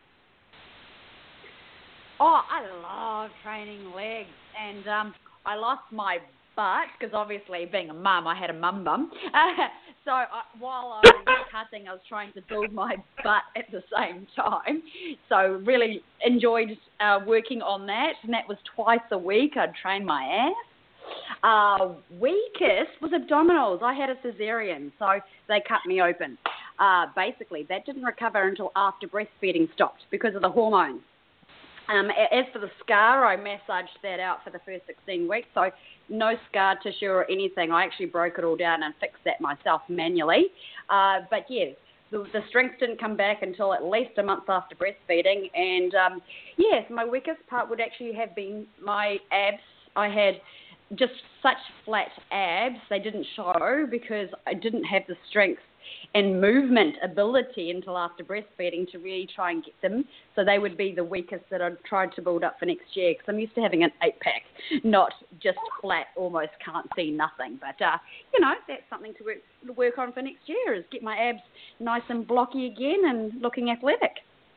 Oh, I love training legs, and I lost my butt because obviously being a mum, I had a mum bum. So while I was cutting, I was trying to build my butt at the same time. So really enjoyed working on that, and that was twice a week. I'd train my ass. Weakest was abdominals. I had a cesarean, so they cut me open. Basically, that didn't recover until after breastfeeding stopped because of the hormones. As for the scar, I massaged that out for the first 16 weeks, so no scar tissue or anything. I actually broke it all down and fixed that myself manually. But yeah, the strength didn't come back until at least a month after breastfeeding. And yes, my weakest part would actually have been my abs. I had just such flat abs. They didn't show because I didn't have the strength and movement ability until after breastfeeding to really try and get them. So they would be the weakest that I'd tried to build up for next year, because I'm used to having an 8-pack, not just flat, almost can't see nothing. But, that's something to work on for next year, is get my abs nice and blocky again and looking athletic.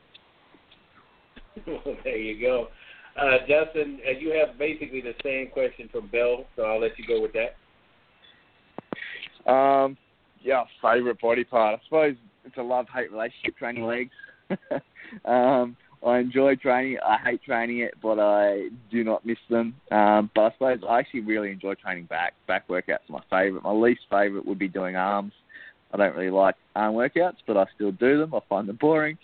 Well, there you go. Justin, you have basically the same question from Bill, so I'll let you go with that. Favourite body part. I suppose it's a love-hate relationship, training legs. I enjoy training it. I hate training it, but I do not miss them. But I suppose I actually really enjoy training back. Back workouts are my favourite. My least favourite would be doing arms. I don't really like arm workouts, but I still do them. I find them boring.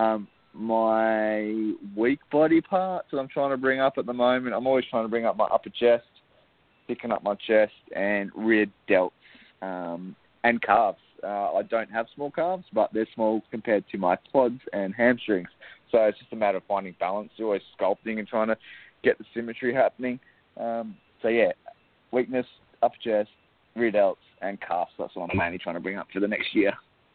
My weak body parts that I'm trying to bring up at the moment, I'm always trying to bring up my upper chest, picking up my chest, and rear delts. And calves. I don't have small calves, but they're small compared to my quads and hamstrings. So it's just a matter of finding balance. You're always sculpting and trying to get the symmetry happening. Weakness, upper chest, rear delts, and calves. That's what I'm mainly trying to bring up for the next year.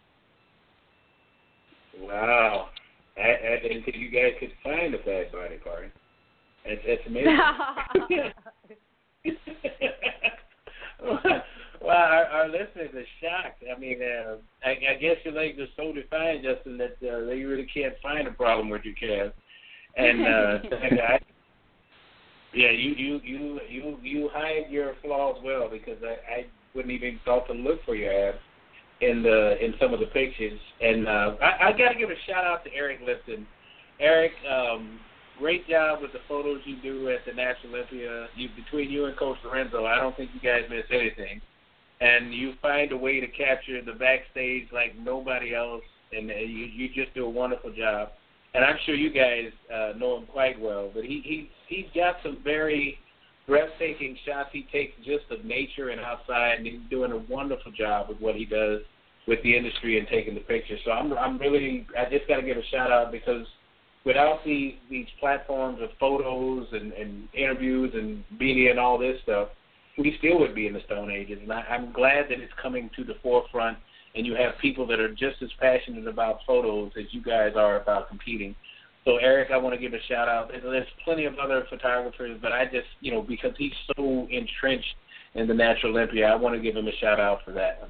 Wow. I didn't think you guys could find a fat body part. It's amazing. Well, our listeners are shocked. I mean, I guess your legs are so defined, Justin, that they really can't find a problem with your calves. And you hide your flaws well, because I wouldn't even thought to look for your abs in some of the pictures. And I got to give a shout out to Eric Lipton. Eric, great job with the photos you do at the National Olympia. Between you and Coach Lorenzo, I don't think you guys miss anything. And you find a way to capture the backstage like nobody else, and you just do a wonderful job. And I'm sure you guys know him quite well, but he's got some very breathtaking shots he takes just of nature and outside, and he's doing a wonderful job with what he does with the industry and taking the pictures. So I just got to give a shout out, because without these platforms of photos and interviews and media and all this stuff, we still would be in the Stone Ages. And I'm glad that it's coming to the forefront, and you have people that are just as passionate about photos as you guys are about competing. So, Eric, I want to give a shout-out. There's plenty of other photographers, but I just, because he's so entrenched in the Natural Olympia, I want to give him a shout-out for that.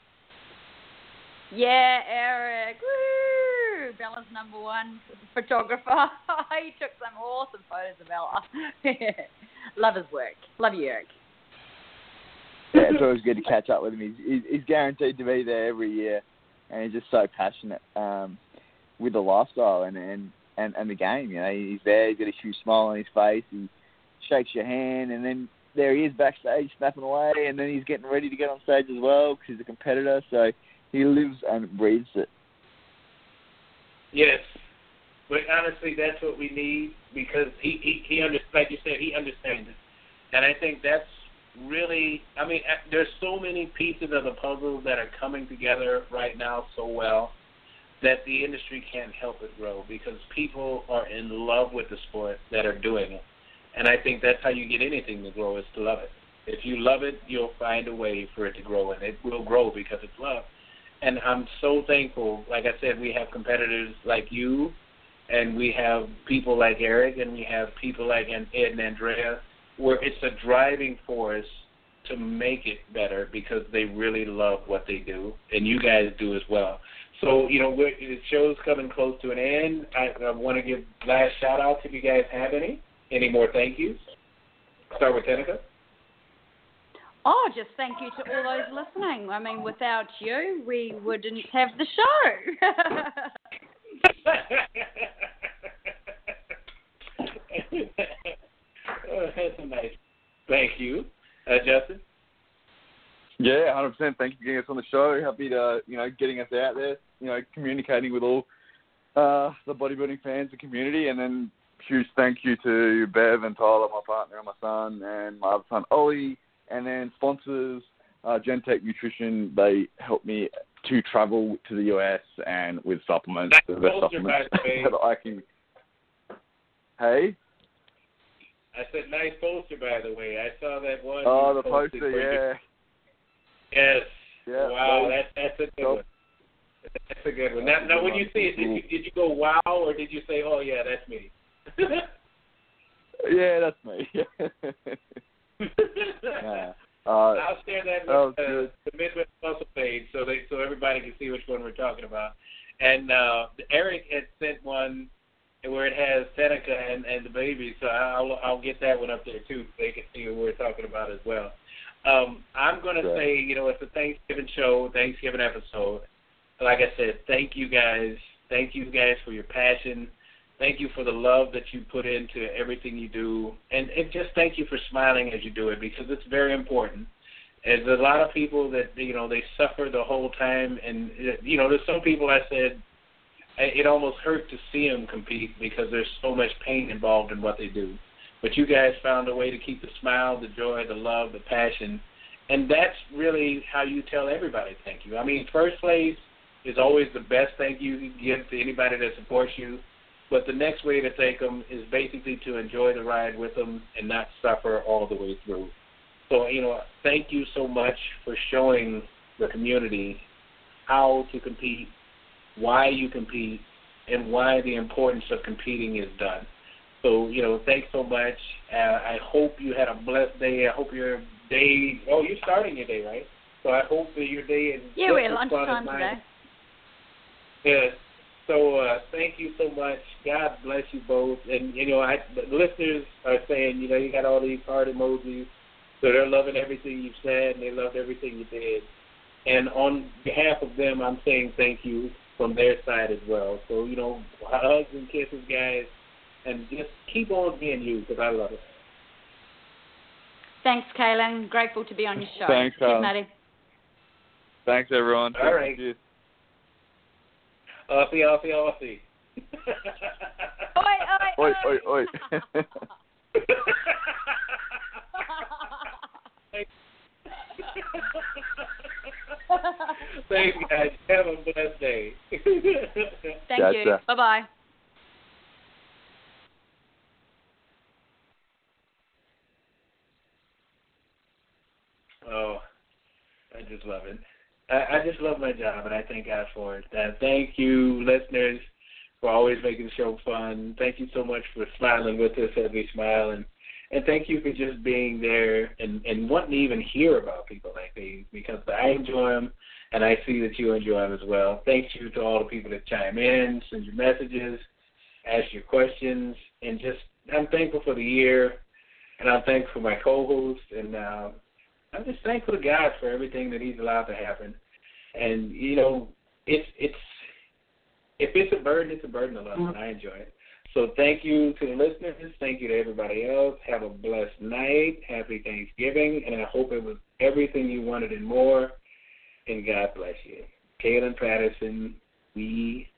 Yeah, Eric. Woo! Bella's #1 photographer. He took some awesome photos of Bella. Love his work. Love you, Eric. Yeah, it's always good to catch up with him. He's guaranteed to be there every year, and he's just so passionate with the lifestyle and the game. You know, he's there. He's got a huge smile on his face. He shakes your hand, and then there he is backstage snapping away, and then he's getting ready to get on stage as well because he's a competitor. So he lives and breathes it. Yes, but honestly, that's what we need because he like you said, he understands it, and I think that's really. I mean, there's so many pieces of the puzzle that are coming together right now so well that the industry can't help but grow because people are in love with the sport that are doing it. And I think that's how you get anything to grow is to love it. If you love it, you'll find a way for it to grow, and it will grow because it's love. And I'm so thankful. Like I said, we have competitors like you, and we have people like Eric, and we have people like Ed and Andrea, where it's a driving force to make it better because they really love what they do, and you guys do as well. So, you know, the show's coming close to an end. I want to give last shout-outs if you guys have any. Any more thank yous? Start with Tenica. Oh, just thank you to all those listening. I mean, without you, we wouldn't have the show. Oh, that's nice. Thank you. Justin? Yeah, 100%. Thank you for getting us on the show. Happy to, getting us out there, communicating with all the bodybuilding fans and community. And then huge thank you to Bev and Tyler, my partner and my son, and my other son, Ollie. And then sponsors, Gentech Nutrition, they helped me to travel to the US and with supplements. Nice poster, by the way. That I can... Hey? I said nice poster, by the way. I saw that one. Oh, the poster, yeah. Yes. Yeah. Wow, that's a good one. That's a good one. Now when you see it, did you go wow, or did you say, oh, yeah, that's me? Yeah, that's me. Yeah. I'll share that with the Midwest Muscle page so everybody can see which one we're talking about. And Eric had sent one where it has Seneca and the baby, so I'll get that one up there too so they can see what we're talking about as well. I'm going to say, it's a Thanksgiving show, Thanksgiving episode. Like I said, thank you guys. Thank you guys for your passion. Thank you for the love that you put into everything you do. And just thank you for smiling as you do it because it's very important. There's a lot of people that, they suffer the whole time. And, there's some people I said it almost hurt to see them compete because there's so much pain involved in what they do. But you guys found a way to keep the smile, the joy, the love, the passion. And that's really how you tell everybody thank you. I mean, first place is always the best thank you can give to anybody that supports you. But the next way to thank them is basically to enjoy the ride with them and not suffer all the way through. So, thank you so much for showing the community how to compete, why you compete, and why the importance of competing is done. So, thanks so much. I hope you had a blessed day. I hope your day, you're starting your day, right? So I hope that your day is we're at lunchtime today. Yeah. So thank you so much. God bless you both. And, the listeners are saying, you got all these heart emojis. So they're loving everything you've said, and they loved everything you did. And on behalf of them, I'm saying thank you from their side as well. So, hugs and kisses, guys. And just keep on being you because I love it. Thanks, Kaylin. Grateful to be on your show. Thanks, Cheers, Maddie. Thanks, everyone. All right. Aussie. Oi. Thanks, guys. Have a blessed day. Thank you. Bye-bye. Oh, I just love it. I just love my job, and I thank God for it. Thank you, listeners, for always making the show fun. Thank you so much for smiling with us as we smile, and thank you for just being there and wanting to even hear about people like these because I enjoy them, and I see that you enjoy them as well. Thank you to all the people that chime in, send your messages, ask your questions, and just I'm thankful for the year. And I'm thankful for my co-host, and I'm just thankful to God for everything that He's allowed to happen. And if it's a burden, it's a burden to love, and I enjoy it. So thank you to the listeners. Thank you to everybody else. Have a blessed night. Happy Thanksgiving, and I hope it was everything you wanted and more. And God bless you. Kaylin Patterson, we